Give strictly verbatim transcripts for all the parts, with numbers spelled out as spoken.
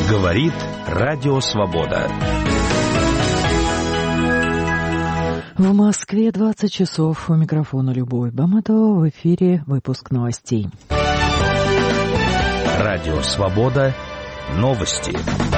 Говорит Радио Свобода. В Москве двадцать часов. У микрофона Любовь Баматова. В эфире выпуск новостей. Радио Свобода. Новости.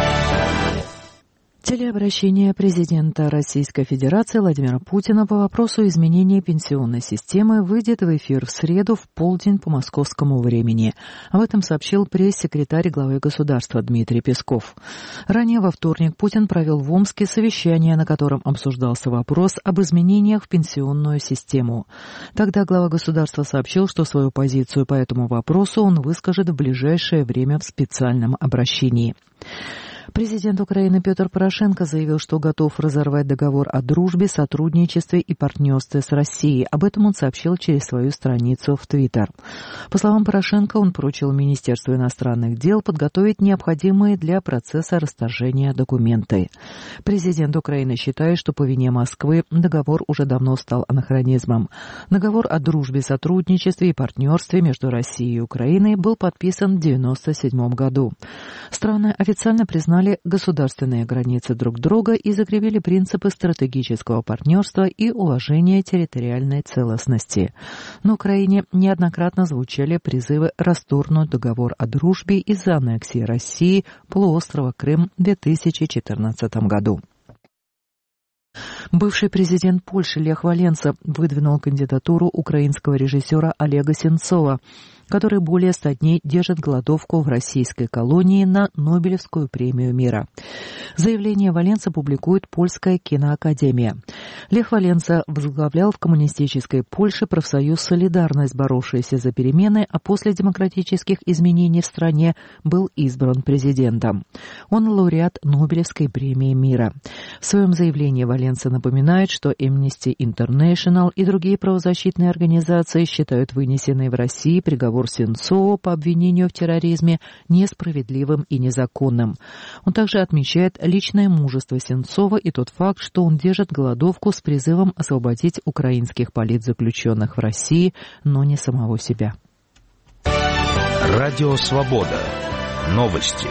Телеобращение президента Российской Федерации Владимира Путина по вопросу изменения пенсионной системы выйдет в эфир в среду в полдень по московскому времени. Об этом сообщил пресс-секретарь главы государства Дмитрий Песков. Ранее во вторник Путин провел в Омске совещание, на котором обсуждался вопрос об изменениях в пенсионную систему. Тогда глава государства сообщил, что свою позицию по этому вопросу он выскажет в ближайшее время в специальном обращении. Президент Украины Петр Порошенко заявил, что готов разорвать договор о дружбе, сотрудничестве и партнерстве с Россией. Об этом он сообщил через свою страницу в Твиттер. По словам Порошенко, он поручил Министерству иностранных дел подготовить необходимые для процесса расторжения документы. Президент Украины считает, что по вине Москвы договор уже давно стал анахронизмом. Договор о дружбе, сотрудничестве и партнерстве между Россией и Украиной был подписан в девяносто седьмом году. Страны официально признали государственные границы друг друга и закрепили принципы стратегического партнерства и уважения территориальной целостности. На Украине неоднократно звучали призывы расторгнуть договор о дружбе из-за аннексии России полуострова Крым в две тысячи четырнадцатом году. Бывший президент Польши Лех Валенса выдвинул кандидатуру украинского режиссера Олега Сенцова, который более ста дней держит голодовку в российской колонии на Нобелевскую премию мира. Заявление Валенса публикует Польская киноакадемия. Лех Валенса возглавлял в коммунистической Польше профсоюз «Солидарность», боровшийся за перемены, а после демократических изменений в стране был избран президентом. Он лауреат Нобелевской премии мира. В своем заявлении Валенса напоминает, что Amnesty International и другие правозащитные организации считают вынесенный в России приговор Сенцова по обвинению в терроризме несправедливым и незаконным. Он также отмечает личное мужество Сенцова и тот факт, что он держит голодовку с призывом освободить украинских политзаключенных в России, но не самого себя. Радио Свобода. Новости.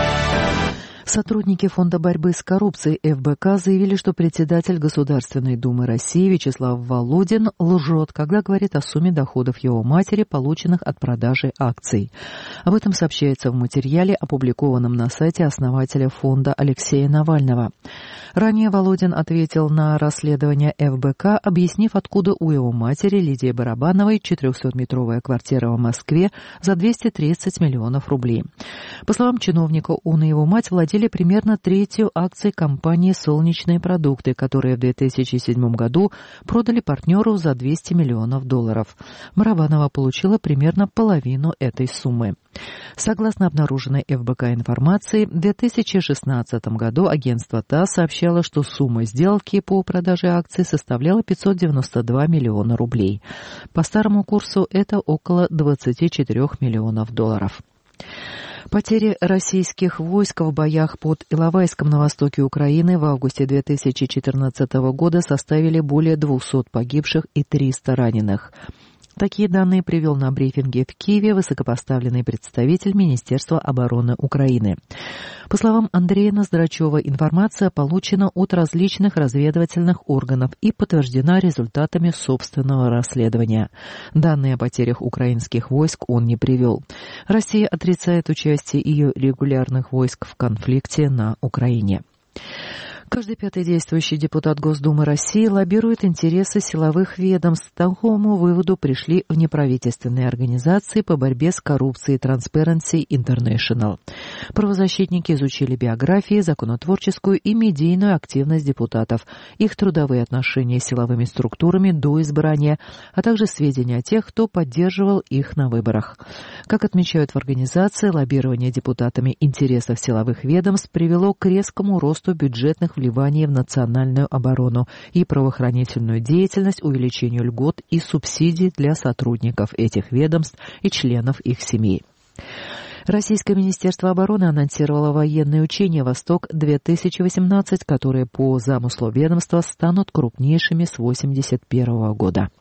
Сотрудники Фонда борьбы с коррупцией эф бэ ка заявили, что председатель Государственной Думы России Вячеслав Володин лжет, когда говорит о сумме доходов его матери, полученных от продажи акций. Об этом сообщается в материале, опубликованном на сайте основателя фонда Алексея Навального. Ранее Володин ответил на расследование эф бэ ка, объяснив, откуда у его матери Лидии Барабановой четырехсотметровая квартира в Москве за двести тридцать миллионов рублей. По словам чиновника, он и его мать владели примерно третью акций компании «Солнечные продукты», которые в две тысячи седьмом году продали партнеру за двести миллионов долларов. Барабанова получила примерно половину этой суммы. Согласно обнаруженной эф бэ ка информации, в две тысячи шестнадцатом году агентство ТАСС сообщало, что сумма сделки по продаже акций составляла пятьсот девяносто два миллиона рублей. По старому курсу это около двадцать четыре миллионов долларов. Потери российских войск в боях под Иловайском на востоке Украины в августе две тысячи четырнадцатого года составили более двухсот погибших и триста раненых. Такие данные привел на брифинге в Киеве высокопоставленный представитель Министерства обороны Украины. По словам Андрея Ноздрачева, информация получена от различных разведывательных органов и подтверждена результатами собственного расследования. Данные о потерях украинских войск он не привел. Россия отрицает участие ее регулярных войск в конфликте на Украине. Каждый пятый действующий депутат Госдумы России лоббирует интересы силовых ведомств. К такому выводу пришли в неправительственные организации по борьбе с коррупцией Transparency International. Правозащитники изучили биографии, законотворческую и медийную активность депутатов, их трудовые отношения с силовыми структурами до избрания, а также сведения о тех, кто поддерживал их на выборах. Как отмечают в организации, лоббирование депутатами интересов силовых ведомств привело к резкому росту бюджетных вливаний в национальную оборону и правоохранительную деятельность, увеличению льгот и субсидий для сотрудников этих ведомств и членов их семей. Российское Министерство обороны анонсировало военные учения «Восток-две тысячи восемнадцать», которые по замыслу ведомства станут крупнейшими с тысяча девятьсот восемьдесят первого года.